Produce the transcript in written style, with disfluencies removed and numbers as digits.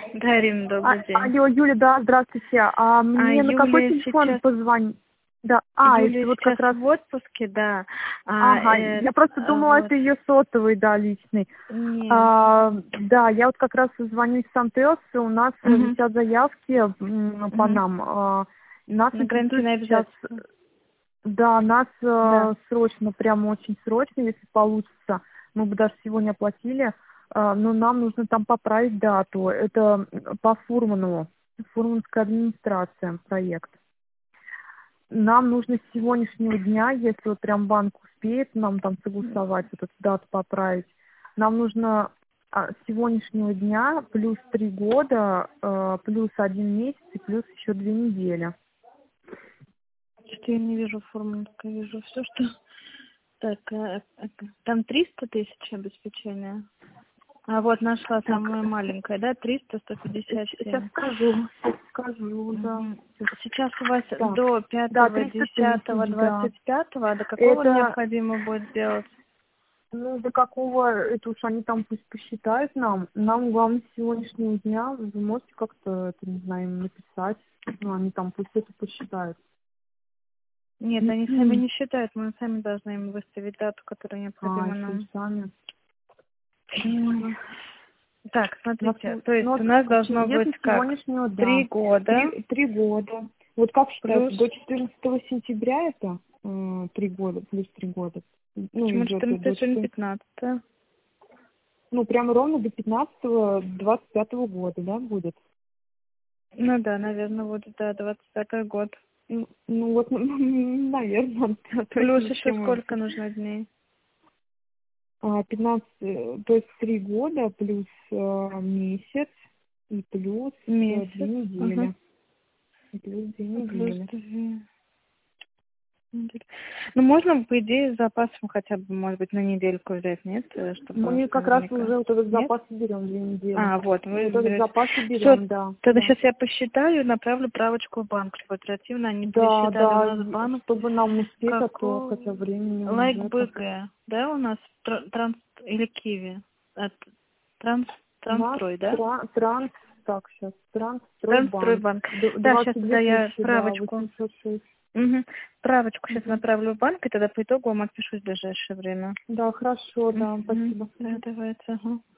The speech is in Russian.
Да, Ирина, добрый день. Алло, Юля, да, здравствуйте. Мне на какой Юлия телефон сейчас, позвонить? Да, Юлия это вот сейчас как раз... в отпуске, да. Ага, я просто думала, Вот. это ее сотовый, да, личный. Нет. Да, я вот как раз звоню из Сантеоса, у нас Мгм. висят заявки по Мгм. нам. Нас На интересует гарантийное сейчас... обязательство. Да, нас Да. срочно, прямо очень срочно, если получится. Мы бы даже сегодня оплатили, но нам нужно там поправить дату. Это по Фурманову, Фурманская администрация проект. Нам нужно с сегодняшнего дня, если вот прям банк успеет нам там согласовать, вот эту дату поправить, нам нужно с сегодняшнего дня плюс 3 года, плюс 1 месяц и плюс еще 2 недели. Что-то я не вижу формулка, вижу все, что... Так, там 300 тысяч обеспечения. А вот нашла Так, самая маленькая, да, 300, сейчас 157. скажу, да. Мгм. Сейчас у вас Так, до да, 5, 300 10, тысяч, да. 25, а до какого Это, необходимо будет сделать? ну, до какого, это уж они там пусть посчитают нам. Нам главное с сегодняшнего дня, вы можете как-то, это, не знаю, им написать, ну, они там пусть это посчитают. Нет, они сами не считают, мы сами должны им выставить дату, которая необходима Еще и нам. сами. Ой, Так, смотрите, то есть ну, у вот, нас должно если быть с как сегодняшнего, 3 да, года 3 года. Вот как считается, плюс, до 14 сентября это 3 года, плюс 3 года? Ну, почему идет до 14, сегодня 14, 15? ну, прямо ровно до 15-го 25-го года, да, будет? Ну да, наверное, будет, да, 25-й год. Ну вот, наверное, Плюс точно еще почему. сколько нужно дней? 15, то есть 3 года плюс месяц и плюс 2 Месяц. Ага. недели. И плюс 2 Плюс недели. 2 недели. Ну, можно, по идее, с запасом хотя бы, может быть, на недельку взять, нет? Чтобы Мы как раз наверняка. уже вот этот Нет? запас берем 2 недели. А, вот, вы Вот этот берете. запас и Все, берем, да, тогда да. сейчас я посчитаю и направлю правочку в банк, чтобы оперативно они Да, пересчитали у да, нас банк. чтобы нам успеть, а то Какой? хотя времени у Лайк бюджета. БГ, да, у нас? Транс или Киви? От У нас Трансстрой, да? так, сейчас, Трансстройбанк. Трансстройбанк. Да, сейчас 22 тогда я тысячи, да, правочку. 806. Угу. Правочку сейчас Мгм. направлю в банк, и тогда по итогу вам отпишу в ближайшее время. Да, хорошо, да, Угу. спасибо. Да, давайте. Ага.